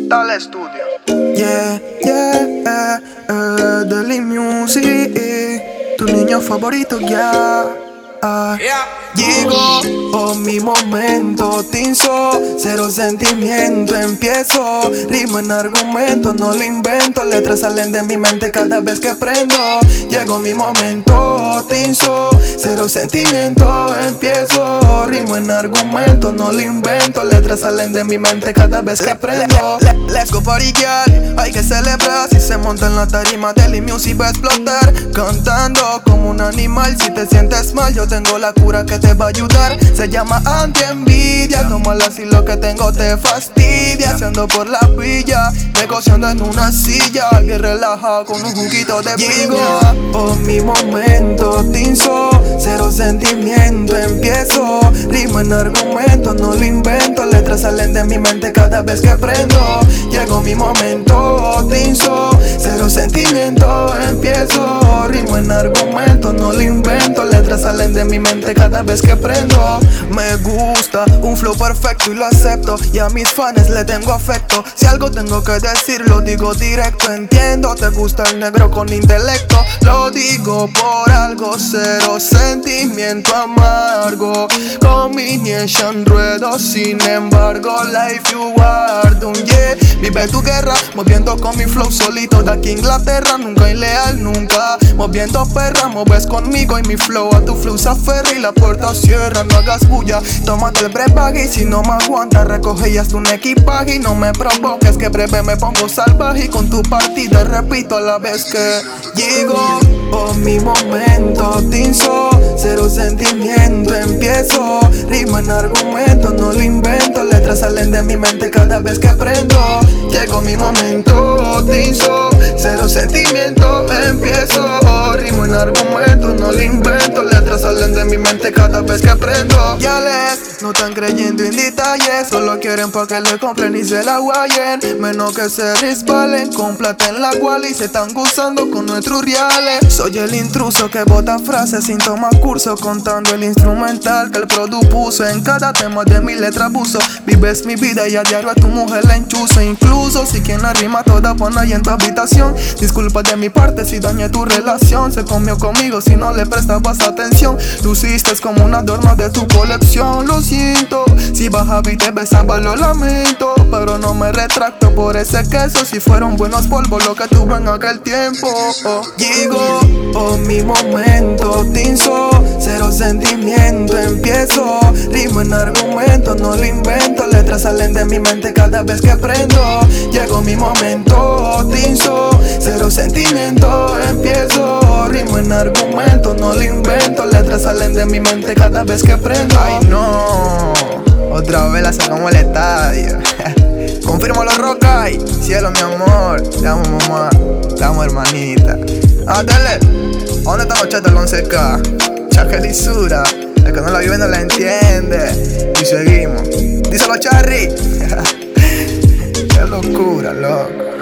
Tal Estudio. Yeah, yeah, Deli Music, tu niño favorito, yeah. Llegó mi momento, tinso, cero sentimiento, empiezo, rimo en argumento, no lo invento, letras salen de mi mente cada vez que prendo. Llegó mi momento, tinso, cero sentimiento, empiezo, rimo en argumento, no lo invento, letras salen de mi mente cada vez que prendo. Let's go party girl, hay que celebrar, si se monta en la tarima Deli Music va a explotar, cantando como un animal. Si te sientes mal yo tengo la cura que te va a ayudar, se llama anti-envidia. Tómala si lo que tengo te fastidia. Ando por la villa, negociando en una silla, bien relajado con un juguito de piña. Mi momento, tinso, cero sentimiento, empiezo, rimo en argumento, no lo invento, letras salen de mi mente cada vez que prendo. Llegó mi momento, tinso, cero sentimiento, empiezo, rimo en argumento, no lo invento, letras salen de mi mente cada vez que prendo. Me gusta un flow perfecto y lo acepto, y a mis fans le tengo afecto. Si algo tengo que decir lo digo directo, entiendo, te gusta el negro con intelecto. Lo digo por algo, cero sentimiento amargo. Combination ruedo, sin embargo, life you are done, yeah. Vive tu guerra, moviendo con mi flow solito de aquí a Inglaterra. Nunca ileal, nunca moviendo perra, moves conmigo y mi flow a tu flow se aferra y la puerta cierra. No hagas bulla, tómate el brebaje y si no me aguanta recoge y hazte un equipaje. Y no me provoques que breve me pongo salvaje, y con tu partida repito a la vez que llego. Mi momento, tinso, cero sentimiento, empiezo, rimo en argumento, no lo invento, letras salen de mi mente cada vez que prendo. Llegó mi momento, tinso, cero sentimiento, empiezo, rimo en argumento, no lo invento, letras salen de mi mente cada vez que prendo. Ya les no están creyendo en detalles, solo quieren pa' que le compren y se la guayen. Menos que se resbalen con plata en la cual y se están gozando con nuestros reales. Soy el intruso que bota frases sin tomar curso, contando el instrumental que el produ puso. En cada tema de mi letra puso, vives mi vida y a diario a tu mujer la enchuzo. Incluso si quien la rima toda pone ahí en tu habitación. Disculpa de mi parte si dañé tu relación, se comió conmigo si no le prestabas atención. Luciste como un adorno de tu colección, lo siento. Si bajaba y te besaba lo lamento, pero no me retracto por ese queso. Si fueron buenos polvos lo que tuve en aquel tiempo. Llegó mi momento, tinso, cero sentimiento, empiezo, rimo en argumento, no lo invento, letras salen de mi mente cada vez que prendo. Llegó mi momento, tinso, cero sentimiento, empiezo, rimo en argumento, no lo invento, letras salen de mi mente cada vez que prendo. Ay no, otra vez la sacamos al estadio. Confirmo los Rockay, cielo mi amor, te amo mamá, te amo hermanita. Dale, ¿dónde está Ocheta el 11K? Chaquelisura, el que no la vive no la entiende. Y seguimos, díselo Charry. Qué locura, loco.